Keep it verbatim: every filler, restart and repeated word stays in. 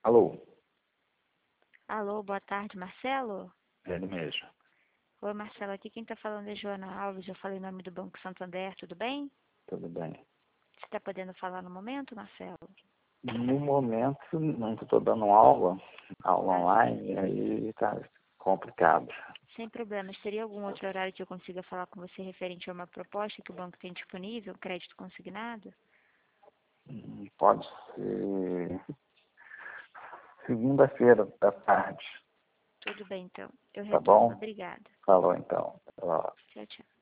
Alô? Alô, boa tarde, Marcelo? Ele mesmo. Oi, Marcelo, aqui quem está falando é Joana Alves, eu falei em nome do Banco Santander, tudo bem? Tudo bem. Você está podendo falar no momento, Marcelo? No momento, não estou dando aula, aula Ah, online, e aí está complicado. sem problemas. Teria algum outro horário que eu consiga falar com você referente a uma proposta que o banco tem disponível, crédito consignado? Hum, Pode ser segunda-feira da tarde, Tudo bem, então. Eu tá retorno. bom? Obrigada. Falou então. Ó. Tchau, tchau.